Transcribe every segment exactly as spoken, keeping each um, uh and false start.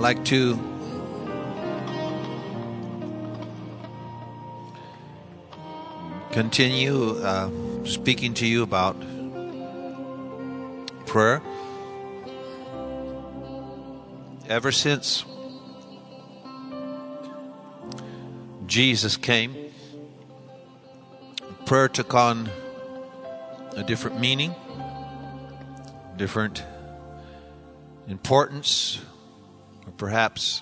like to continue uh, speaking to you about prayer. Ever since Jesus came, prayer took on a different meaning, different importance, or perhaps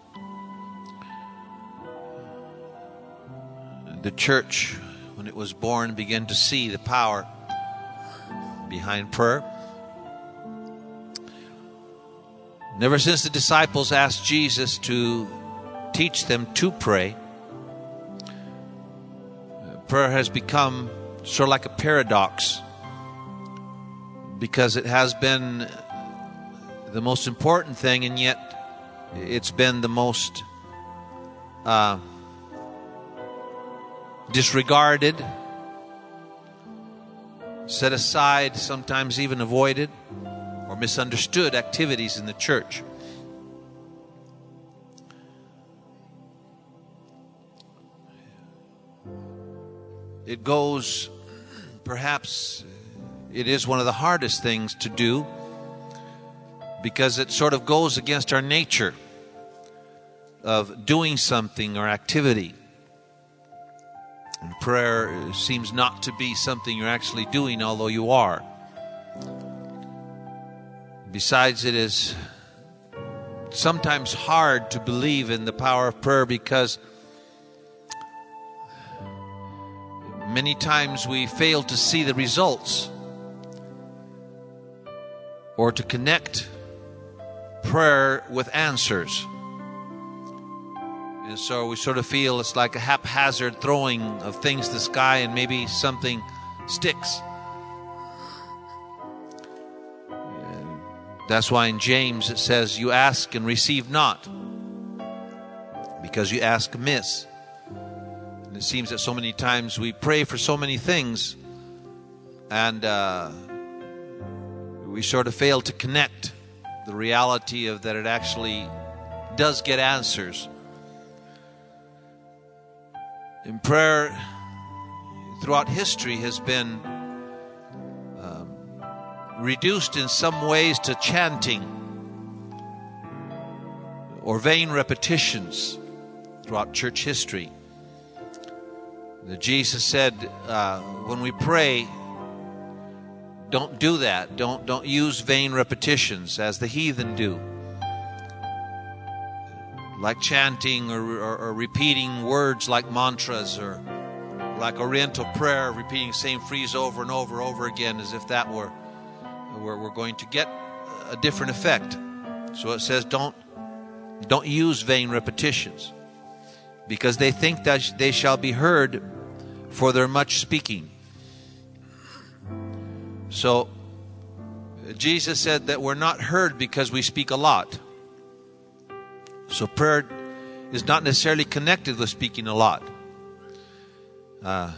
the church, when it was born, began to see the power behind prayer. And ever since the disciples asked Jesus to teach them to pray, prayer has become sort of like a paradox, because it has been the most important thing, and yet it's been the most uh, disregarded, set aside, sometimes even avoided or misunderstood activities in the church. It goes, perhaps it is one of the hardest things to do, because it sort of goes against our nature of doing something or activity. And prayer seems not to be something you're actually doing, although you are. Besides, it is sometimes hard to believe in the power of prayer, because many times we fail to see the results or to connect prayer with answers. And so we sort of feel it's like a haphazard throwing of things to the sky and maybe something sticks. And that's why in James it says, you ask and receive not, because you ask amiss. And it seems that so many times we pray for so many things, and uh, we sort of fail to connect the reality of that it actually does get answers. And prayer throughout history has been um, reduced in some ways to chanting or vain repetitions throughout church history. Jesus said, uh, when we pray, don't do that. Don't don't use vain repetitions as the heathen do, like chanting or, or, or repeating words like mantras, or like Oriental prayer, repeating the same phrase over and over and over again, as if that were were, were going to get a different effect. So it says, don't don't use vain repetitions, because they think that they shall be heard for their much speaking. So Jesus said that we're not heard because we speak a lot. So prayer is not necessarily connected with speaking a lot. Uh,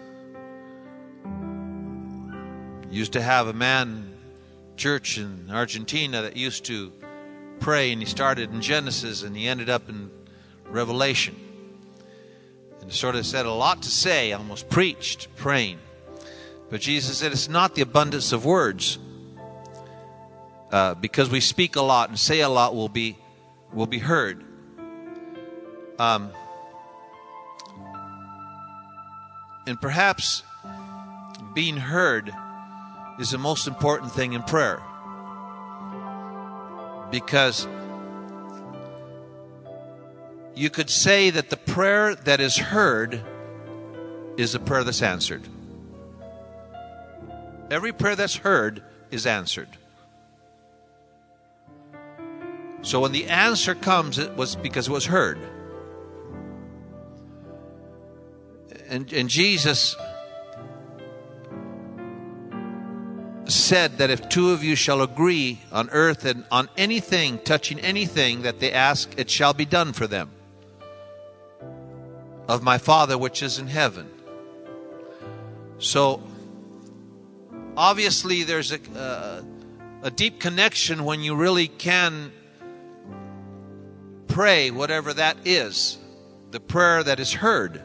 used to have a man, church in Argentina, that used to pray, and he started in Genesis and he ended up in Revelation. And sort of said a lot to say, almost preached, praying. But Jesus said it's not the abundance of words. Uh, because we speak a lot and say a lot will be will be heard. Um, and perhaps being heard is the most important thing in prayer. Because you could say that the prayer that is heard is a prayer that's answered. Every prayer that's heard is answered. So when the answer comes, it was because it was heard. And, and Jesus said that if two of you shall agree on earth and on anything, touching anything that they ask, it shall be done for them of my Father which is in heaven. So obviously there's a, uh, a deep connection when you really can pray whatever that is, the prayer that is heard.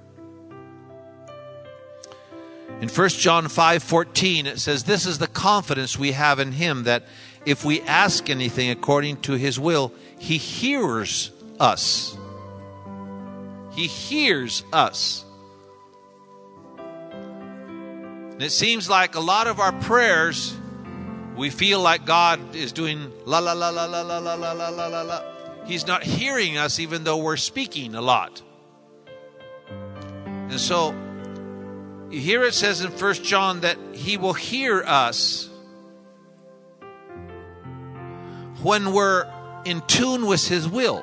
In First John five fourteen, it says, "This is the confidence we have in him, that if we ask anything according to his will, he hears us." He hears us. And it seems like a lot of our prayers, we feel like God is doing la la la la la la la la la la la la. He's not hearing us even though we're speaking a lot. And so here it says in First John that he will hear us when we're in tune with his will.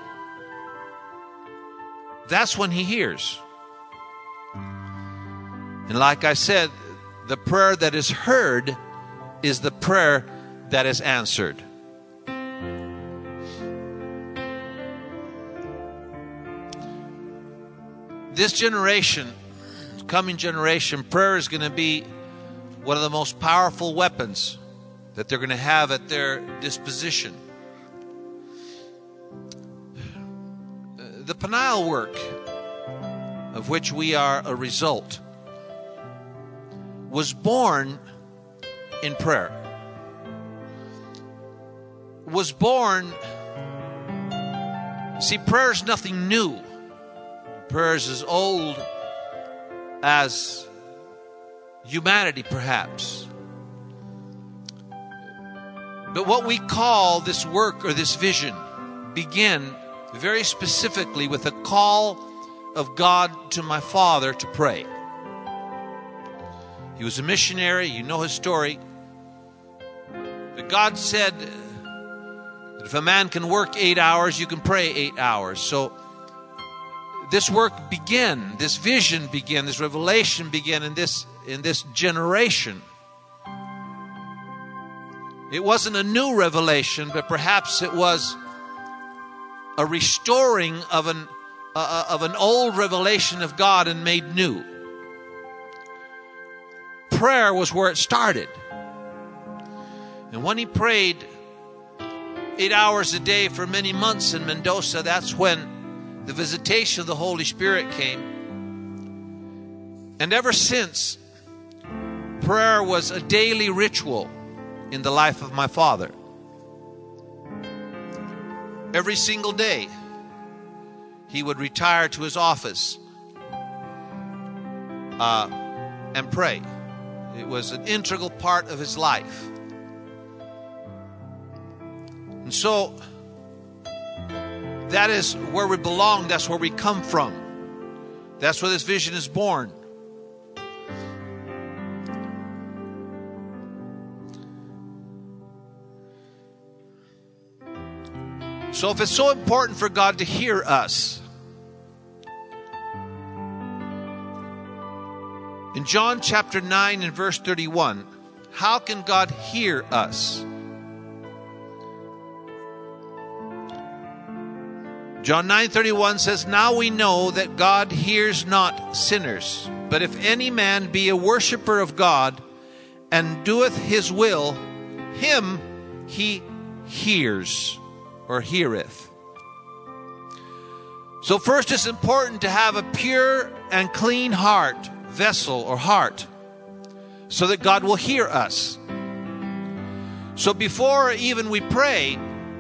That's when he hears. And like I said, the prayer that is heard is the prayer that is answered. This generation, coming generation, prayer is going to be one of the most powerful weapons that they're going to have at their disposition. The Peniel work, of which we are a result, was born in prayer. Was born, see, prayer is nothing new. Prayer is as old as humanity, perhaps. But what we call this work or this vision began very specifically with a call of God to my father to pray. He was a missionary, you know his story. But God said that if a man can work eight hours, you can pray eight hours. So this work began, this vision began, this revelation began in this in this generation. It wasn't a new revelation, but perhaps it was a restoring of an uh, of an old revelation of God and made new. Prayer was where it started. And when he prayed eight hours a day for many months in Mendoza, that's when the visitation of the Holy Spirit came. And ever since, prayer was a daily ritual in the life of my father. Every single day, he would retire to his office uh, and pray. It was an integral part of his life. And so, that is where we belong. That's where we come from. That's where this vision is born. So if it's so important for God to hear us, in John chapter nine and verse thirty-one, how can God hear us? John nine thirty-one says, "Now we know that God hears not sinners, but if any man be a worshipper of God and doeth his will, him he hears," or heareth. So first, it's important to have a pure and clean heart, vessel or heart, so that God will hear us. So before even we pray,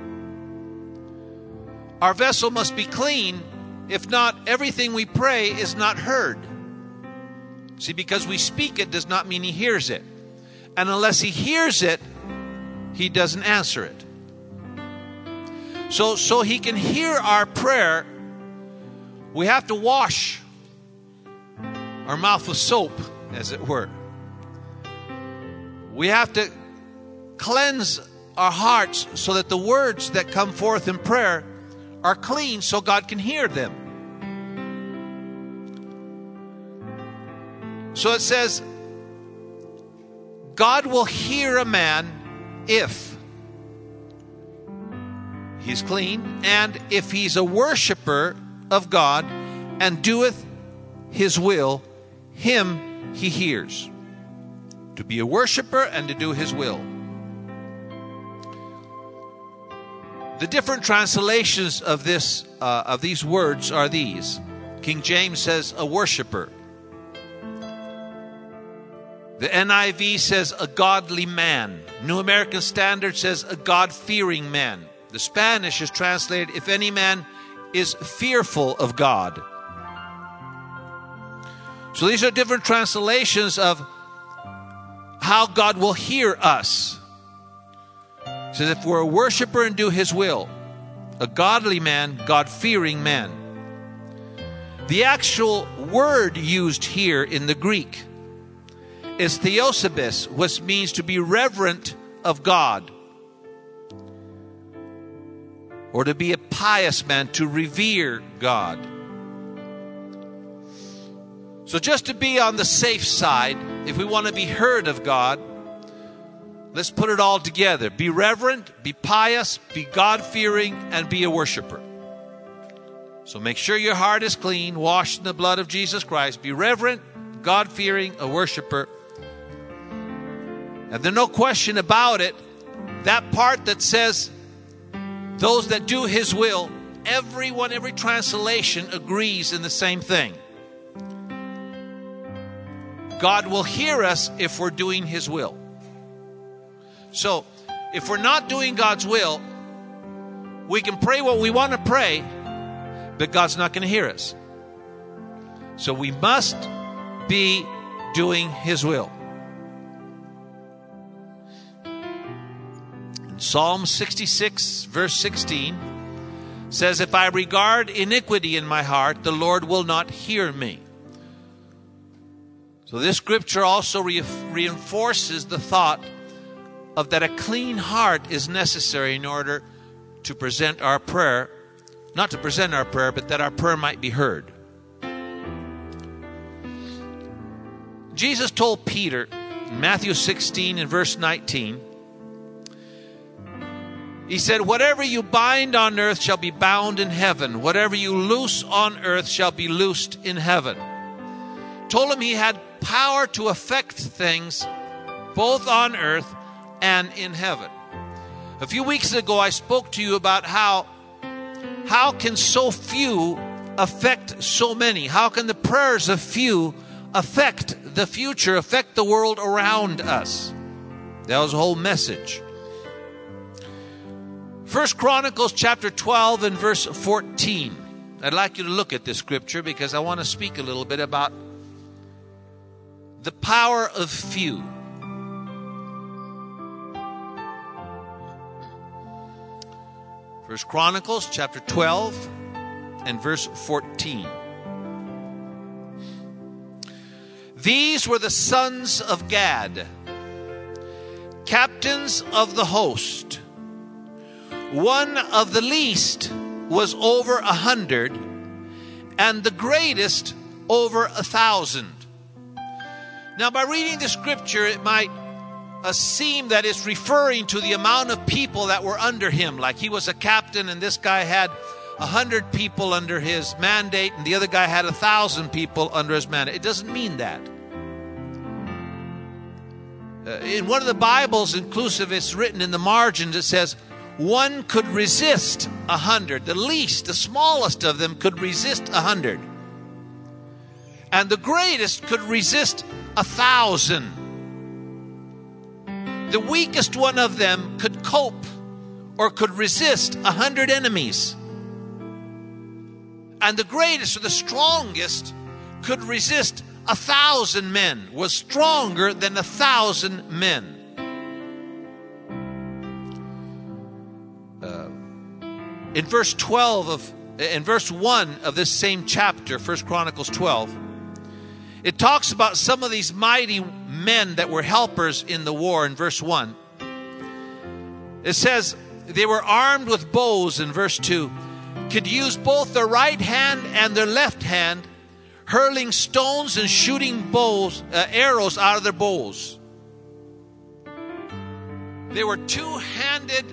our vessel must be clean. If not, everything we pray is not heard. See, because we speak it does not mean he hears it. And unless he hears it, he doesn't answer it. So, so he can hear our prayer, we have to wash our mouth with soap, as it were. We have to cleanse our hearts so that the words that come forth in prayer are clean so God can hear them. So it says, God will hear a man if he's clean, and if he's a worshiper of God and doeth his will, him he hears. To be a worshiper and to do his will. The different translations of this uh, of these words are these. King James says a worshiper. The N I V says a godly man. New American Standard says a God-fearing man. The Spanish is translated, if any man is fearful of God. So these are different translations of how God will hear us. It says if we're a worshiper and do His will, a godly man, God-fearing man. The actual word used here in the Greek is theosebis, which means to be reverent of God, or to be a pious man, to revere God. So just to be on the safe side, if we want to be heard of God, let's put it all together. Be reverent, be pious, be God-fearing, and be a worshiper. So make sure your heart is clean, washed in the blood of Jesus Christ. Be reverent, God-fearing, a worshiper. And there's no question about it, that part that says, those that do His will, everyone, every translation agrees in the same thing. God will hear us if we're doing His will. So, if we're not doing God's will, we can pray what we want to pray, but God's not going to hear us. So we must be doing His will. In Psalm sixty-six, verse sixteen, says, if I regard iniquity in my heart, the Lord will not hear me. So this scripture also re- reinforces the thought of that a clean heart is necessary in order to present our prayer, not to present our prayer, but that our prayer might be heard. Jesus told Peter in Matthew sixteen and verse nineteen, He said, whatever you bind on earth shall be bound in heaven. Whatever you loose on earth shall be loosed in heaven. Told him he had power to affect things both on earth and in heaven. A few weeks ago, I spoke to you about how how can so few affect so many? How can the prayers of few affect the future, affect the world around us? That was the whole message. First Chronicles chapter twelve and verse fourteen. I'd like you to look at this scripture because I want to speak a little bit about the power of few. First Chronicles chapter twelve and verse fourteen. These were the sons of Gad, captains of the host. One of the least was over a hundred, and the greatest over a thousand. Now, by reading the scripture, it might uh, seem that it's referring to the amount of people that were under him. Like he was a captain and this guy had a hundred people under his mandate and the other guy had a thousand people under his mandate. It doesn't mean that. Uh, in one of the Bibles, inclusive, it's written in the margins, it says, one could resist a hundred. The least, the smallest of them could resist a hundred. And the greatest could resist a thousand. The weakest one of them could cope or could resist a hundred enemies. And the greatest or the strongest could resist a thousand men, was stronger than a thousand men. Uh, in verse twelve of, in verse one of this same chapter, First Chronicles twelve, it talks about some of these mighty men that were helpers in the war in verse one. It says they were armed with bows in verse two, could use both their right hand and their left hand, hurling stones and shooting bows, uh, arrows out of their bows. They were two-handed,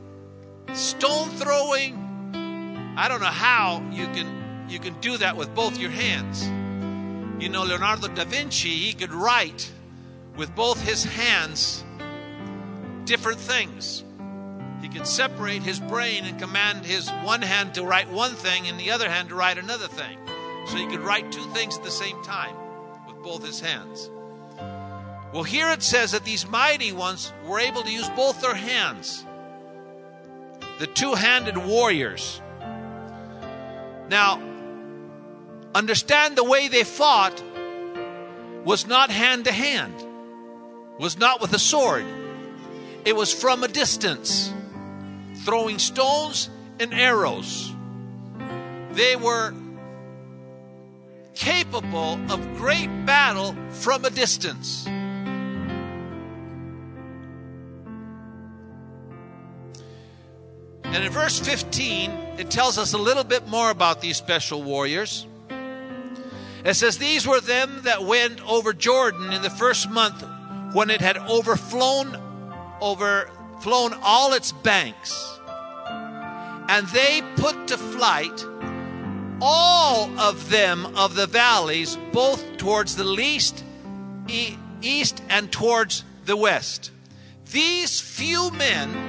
stone-throwing. I don't know how you can you can do that with both your hands. You know, Leonardo da Vinci, he could write with both his hands different things. He could separate his brain and command his one hand to write one thing and the other hand to write another thing. So he could write two things at the same time with both his hands. Well, here it says that these mighty ones were able to use both their hands. The two-handed warriors. Now, understand the way they fought was not hand-to-hand. Was not with a sword. It was from a distance. Throwing stones and arrows. They were capable of great battle from a distance. And in verse fifteen, it tells us a little bit more about these special warriors. It says, these were them that went over Jordan in the first month when it had overflown, overflown all its banks. And they put to flight all of them of the valleys, both towards the east, e- east and towards the west. These few men,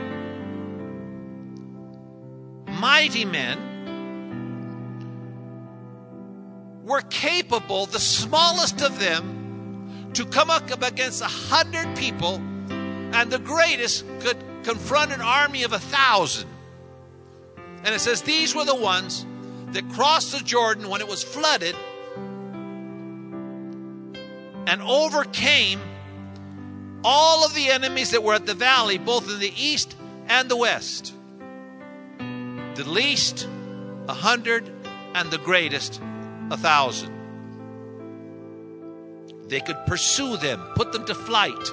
mighty men, were capable, the smallest of them, to come up against a hundred people, and the greatest could confront an army of a thousand. And it says these were the ones that crossed the Jordan when it was flooded and overcame all of the enemies that were at the valley, both in the east and the west. The least, a hundred, and the greatest, a thousand. They could pursue them, put them to flight.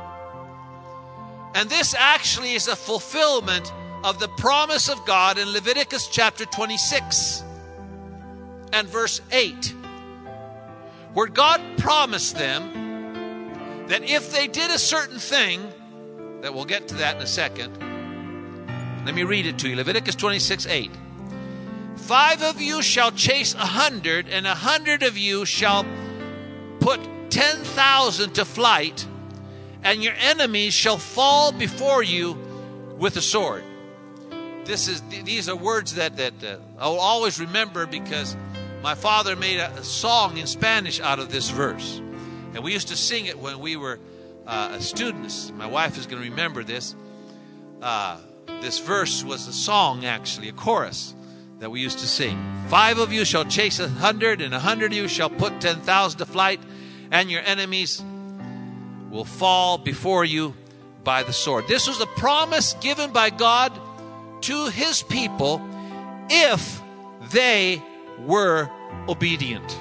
And this actually is a fulfillment of the promise of God in Leviticus chapter twenty-six and verse eight, where God promised them that if they did a certain thing, that we'll get to that in a second. Let me read it to you. Leviticus twenty-six, eight. Five of you shall chase a hundred, and a hundred of you shall put ten thousand to flight, and your enemies shall fall before you with a sword. This is these are words that that uh, I will always remember, because my father made a, a song in Spanish out of this verse, and we used to sing it when we were uh, students. My wife is going to remember this. Uh, this verse was a song, actually, a chorus that we used to sing. Five of you shall chase a hundred, and a hundred of you shall put ten thousand to flight, and your enemies will fall before you by the sword. This was a promise given by God to his people if they were obedient.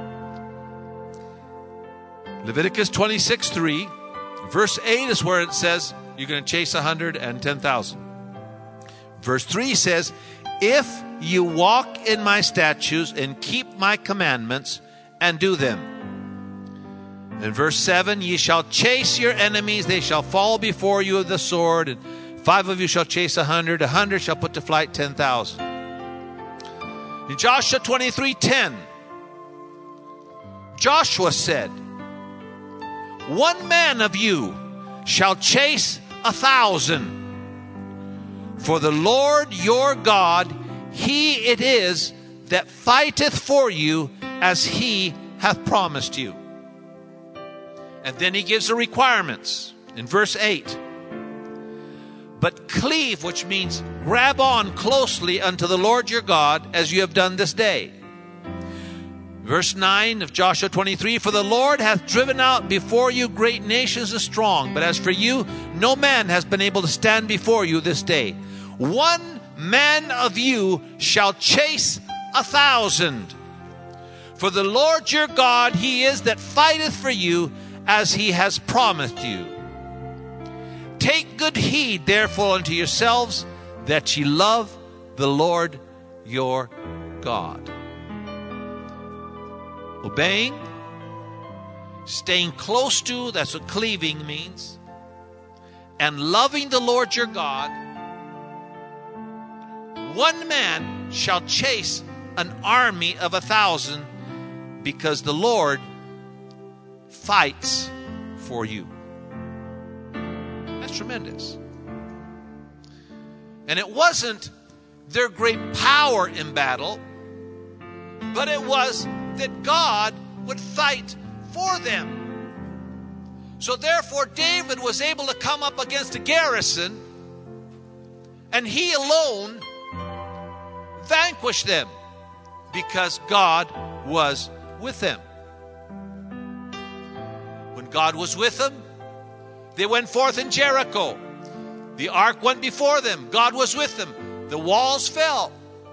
Leviticus twenty-six, three, verse eight is where it says you're going to chase a hundred and ten thousand. Verse three says, if you walk in my statutes and keep my commandments and do them. In verse seven, ye shall chase your enemies, they shall fall before you with the sword, and five of you shall chase a hundred, a hundred shall put to flight ten thousand. In Joshua twenty-three, ten, Joshua said, one man of you shall chase a thousand. For the Lord your God, he it is that fighteth for you, as he hath promised you. And then he gives the requirements in verse eight. But cleave, which means grab on closely unto the Lord your God, as you have done this day. Verse nine of Joshua twenty-three, for the Lord hath driven out before you great nations and strong, but as for you, no man has been able to stand before you this day. One man of you shall chase a thousand. For the Lord your God, he is that fighteth for you, as he has promised you. Take good heed, therefore, unto yourselves, that ye love the Lord your God. Obeying, staying close to, that's what cleaving means, and loving the Lord your God. One man shall chase an army of a thousand, because the Lord fights for you. That's tremendous. And it wasn't their great power in battle, but it was that God would fight for them. So therefore, David was able to come up against a garrison, and he alone vanquished them because God was with them. When God was with them, they went forth in Jericho. The ark went before them. God was with them. The walls fell.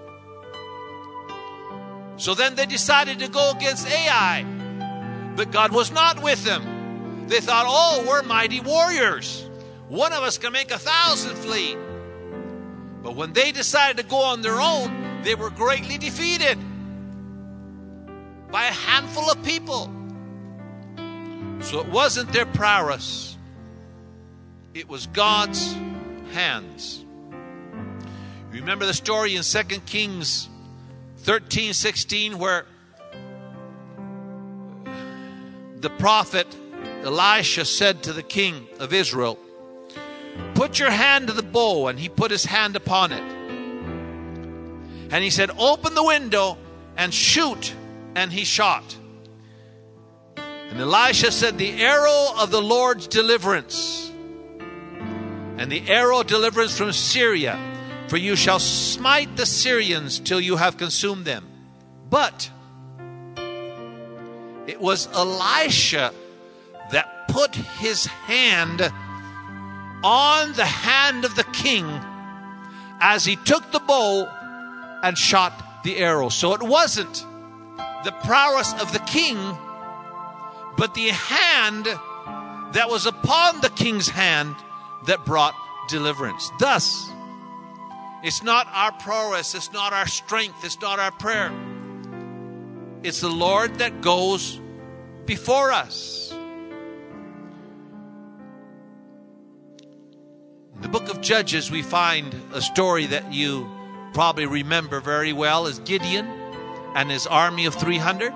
So then they decided to go against Ai, but God was not with them. They thought, oh, we're mighty warriors. One of us can make a thousand flee. But when they decided to go on their own, they were greatly defeated by a handful of people. So it wasn't their prowess. It was God's hands. You remember the story in Second Kings thirteen sixteen where the prophet Elisha said to the king of Israel, put your hand to the bow, and he put his hand upon it. And he said, open the window and shoot, and he shot. And Elisha said, the arrow of the Lord's deliverance, and the arrow of deliverance from Syria, for you shall smite the Syrians till you have consumed them. But it was Elisha that put his hand on the hand of the king as he took the bow and shot the arrow. So it wasn't the prowess of the king, but the hand that was upon the king's hand that brought deliverance. Thus, it's not our prowess, it's not our strength, it's not our prayer. It's the Lord that goes before us. In the book of Judges, we find a story that you probably remember very well, is Gideon and his army of three hundred.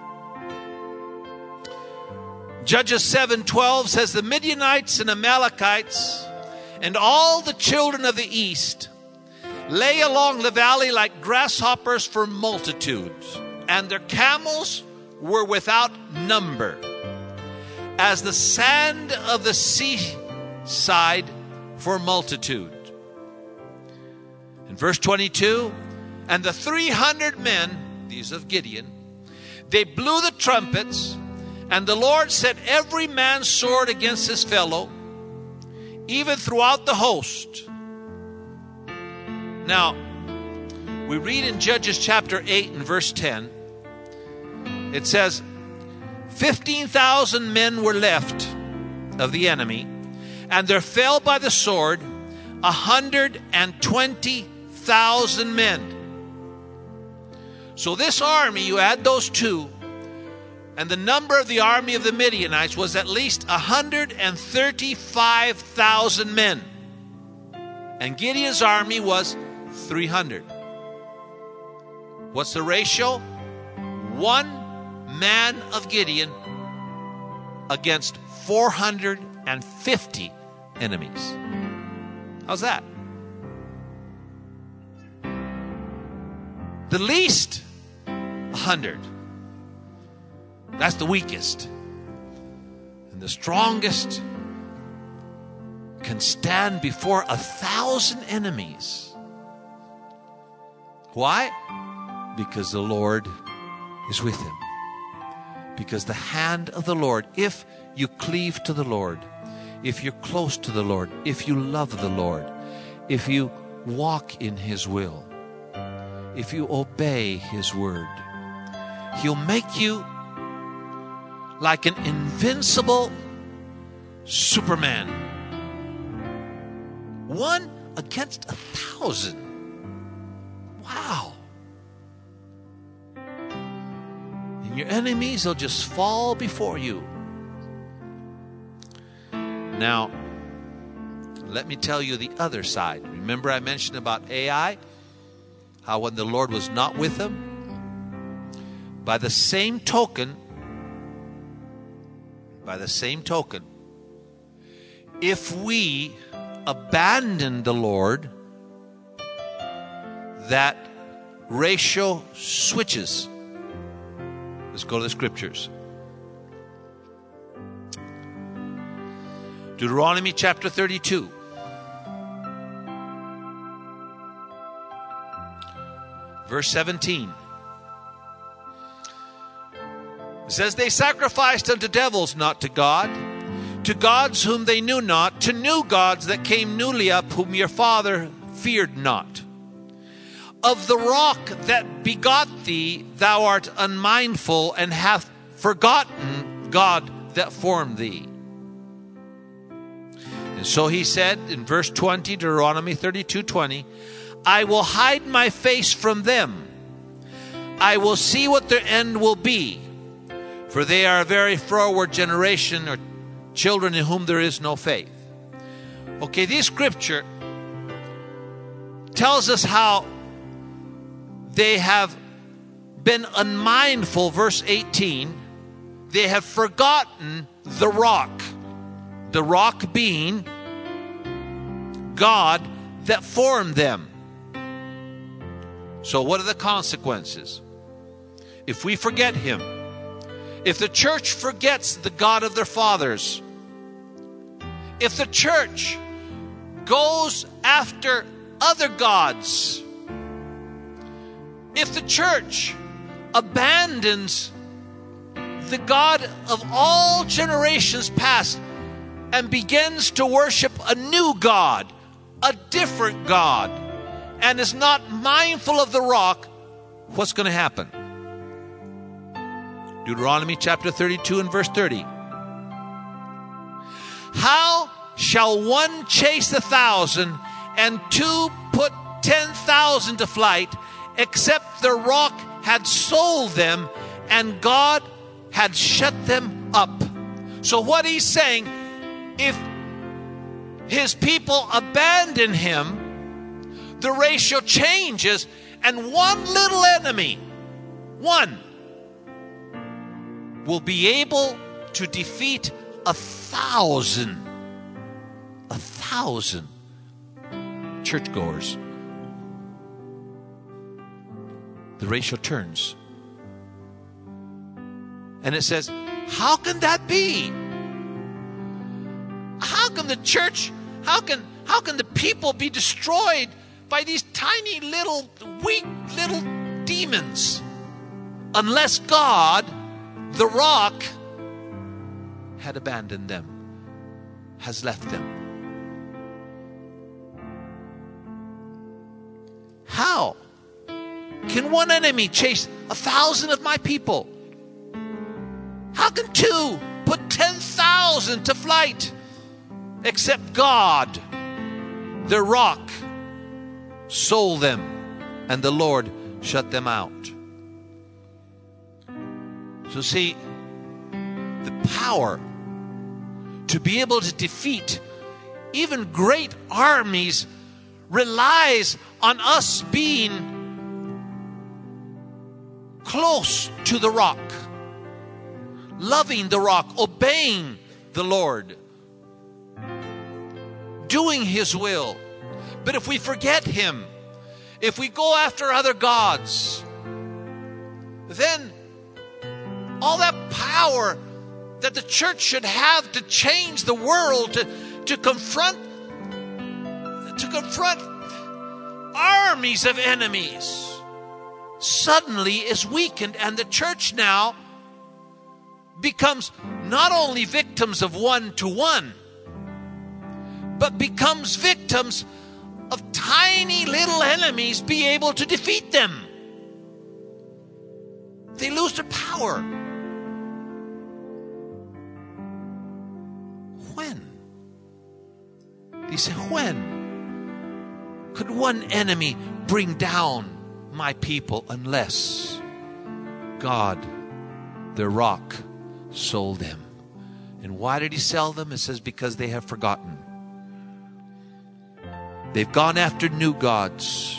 Judges seven twelve says, the Midianites and Amalekites and all the children of the east lay along the valley like grasshoppers for multitudes, and their camels were without number, as the sand of the seaside for multitude. In verse twenty-two, and the three hundred men, these of Gideon, they blew the trumpets, and the Lord set every man's sword against his fellow, even throughout the host. Now, we read in Judges chapter eight and verse ten, it says, fifteen thousand men were left of the enemy, and there fell by the sword a hundred and twenty thousand men. So this army, you add those two, and the number of the army of the Midianites was at least one hundred thirty-five thousand men. And Gideon's army was three hundred. What's the ratio? One man of Gideon against four hundred fifty enemies. How's that? The least, one hundred. That's the weakest. And the strongest can stand before a thousand enemies. Why? Because the Lord is with him. Because the hand of the Lord, if you cleave to the Lord, if you're close to the Lord, if you love the Lord, if you walk in his will, if you obey his word, he'll make you like an invincible Superman. One against a thousand. Wow. And your enemies will just fall before you. Now, let me tell you the other side. Remember I mentioned about Ai? How when the Lord was not with them? By the same token, by the same token, if we abandon the Lord that ratio switches. Let's go to the scriptures. Deuteronomy chapter thirty-two. Verse seventeen. It says, they sacrificed unto devils, not to God, to gods whom they knew not, to new gods that came newly up, whom your father feared not. Of the rock that begot thee, thou art unmindful, and hast forgotten God that formed thee. And so he said in verse twenty, Deuteronomy thirty-two twenty, I will hide my face from them. I will see what their end will be. For they are a very froward generation, or children in whom there is no faith. Okay, this scripture tells us how they have been unmindful. Verse eighteen, they have forgotten the rock. The rock being God that formed them. So what are the consequences? If we forget Him, if the church forgets the God of their fathers, if the church goes after other gods, if the church abandons the God of all generations past and begins to worship a new God, a different God, and is not mindful of the rock, what's going to happen? Deuteronomy chapter thirty-two and verse thirty. How shall one chase a thousand and two put ten thousand to flight, except the rock had sold them and God had shut them up? So what he's saying, if his people abandon him, the ratio changes, and one little enemy, one, will be able to defeat a thousand, a thousand churchgoers. The ratio turns. And it says, how can that be? How can the church, how can how can the people be destroyed by these tiny little weak little demons? Unless God, the rock, had abandoned them, has left them. How can one enemy chase a thousand of my people? How can two put ten thousand to flight? Except God, the rock, sold them, and the Lord shut them out. So see, the power to be able to defeat even great armies relies on us being close to the rock, loving the rock, obeying the Lord, doing His will. But if we forget Him, if we go after other gods, then all that power that the church should have to change the world, to, to confront to confront armies of enemies, suddenly is weakened, and the church now becomes not only victims of one to one, but becomes victims of tiny little enemies be able to defeat them. They lose their power. When? He said, when could one enemy bring down my people unless God, the rock, sold them? And why did He sell them? It says, because they have forgotten. They've gone after new gods,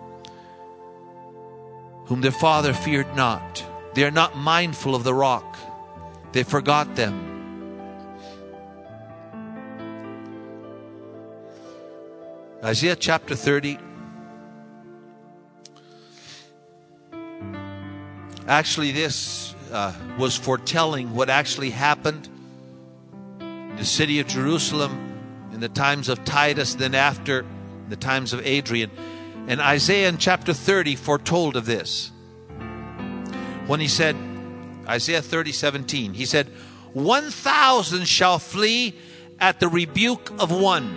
whom their father feared not. They are not mindful of the rock. They forgot them. Isaiah chapter thirty Actually, this uh, was foretelling what actually happened in the city of Jerusalem in the times of Titus, then after the times of Adrian. And Isaiah in chapter thirty foretold of this. When he said, Isaiah thirty, seventeen, he said, one thousand shall flee at the rebuke of one.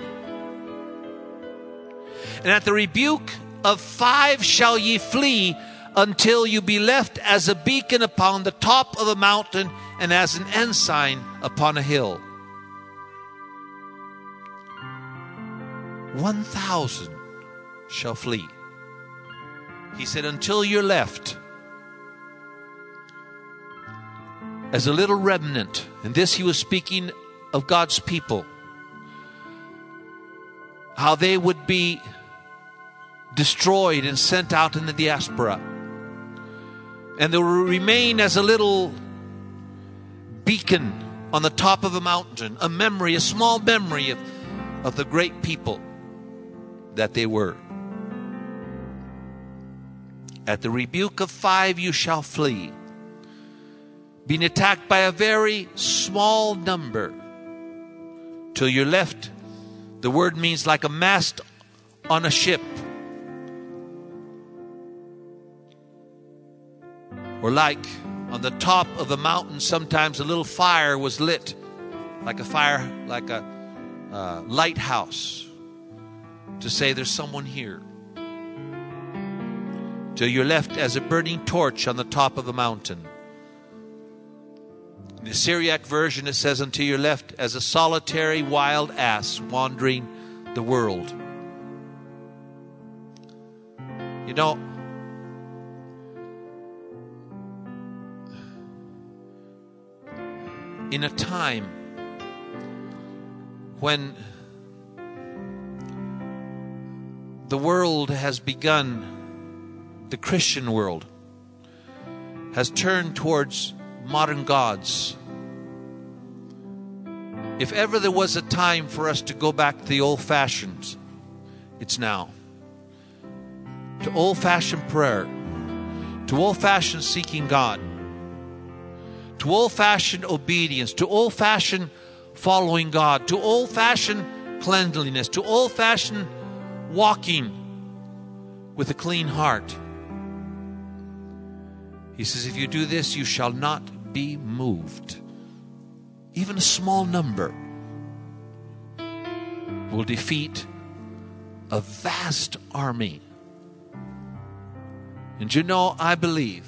And at the rebuke of five shall ye flee, until you be left as a beacon upon the top of a mountain and as an ensign upon a hill. One thousand shall flee. He said, until you're left as a little remnant. And this he was speaking of God's people. How they would be destroyed and sent out in the diaspora. And they will remain as a little beacon on the top of a mountain. A memory, a small memory of, of the great people that they were. At the rebuke of five you shall flee. Being attacked by a very small number. Till you're left, the word means like a mast on a ship. Or like on the top of a mountain, sometimes a little fire was lit. Like a fire, like a uh, lighthouse. To say there's someone here. Till you're left as a burning torch on the top of a mountain. In the Syriac version it says, until you're left as a solitary wild ass wandering the world. You know, in a time when the world has begun, the Christian world has turned towards modern gods. If ever there was a time for us to go back to the old fashions, it's now. To old-fashioned prayer, to old-fashioned seeking God, to old-fashioned obedience, to old-fashioned following God, to old-fashioned cleanliness, to old-fashioned walking with a clean heart. He says, if you do this, you shall not be moved. Even a small number will defeat a vast army. And you know, I believe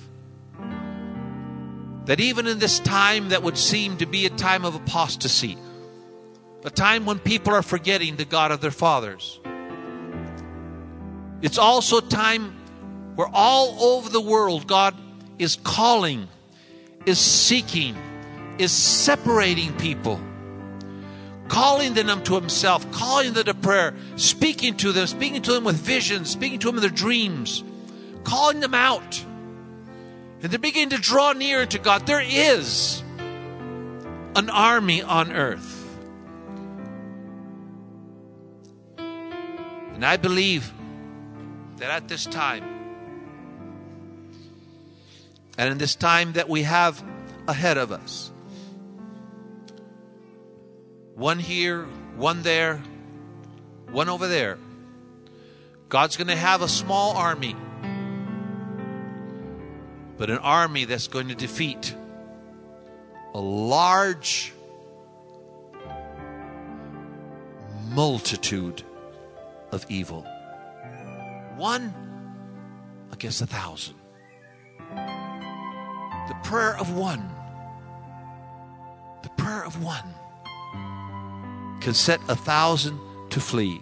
that even in this time that would seem to be a time of apostasy, a time when people are forgetting the God of their fathers, it's also a time where all over the world God is calling, is seeking, is separating people, calling them to Himself, calling them to prayer, speaking to them, speaking to them with visions, speaking to them in their dreams, calling them out. And they're beginning to draw nearer to God. There is an army on earth. And I believe that at this time, and in this time that we have ahead of us, one here, one there, one over there, God's going to have a small army, but an army that's going to defeat a large multitude of evil. One against a thousand. The prayer of one, the prayer of one can set a thousand to flee.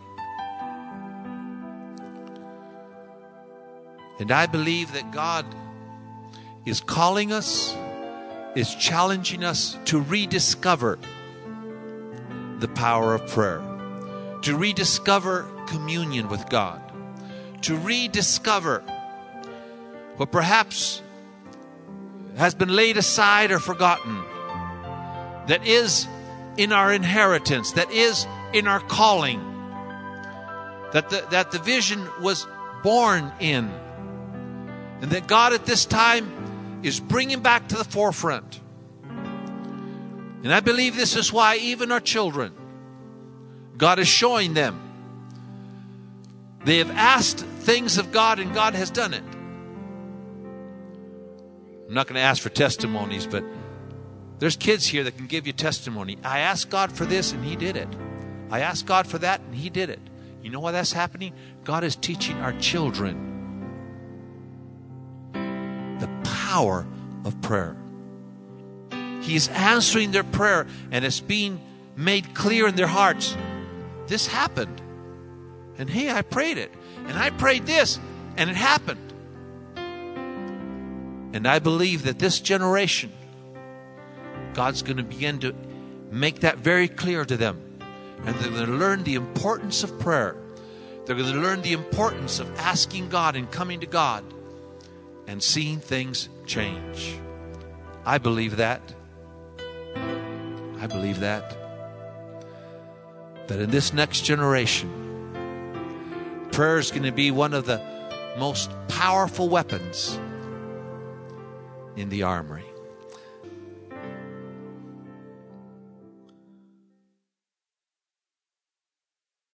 And I believe that God is calling us, is challenging us to rediscover the power of prayer, to rediscover communion with God, to rediscover what perhaps has been laid aside or forgotten, that is in our inheritance, that is in our calling, that the, that the vision was born in, and that God at this time is bringing back to the forefront. And I believe this is why even our children, God is showing them. They have asked things of God and God has done it. I'm not going to ask for testimonies, but there's kids here that can give you testimony. I asked God for this and He did it. I asked God for that and He did it. You know why that's happening? God is teaching our children the power of prayer. He is answering their prayer, and it's being made clear in their hearts. This happened. And hey, I prayed it. And I prayed this, and it happened. And I believe that this generation, God's going to begin to make that very clear to them. And they're going to learn the importance of prayer. They're going to learn the importance of asking God and coming to God and seeing things change. I believe that. I believe that. That in this next generation, prayer is going to be one of the most powerful weapons in the armory.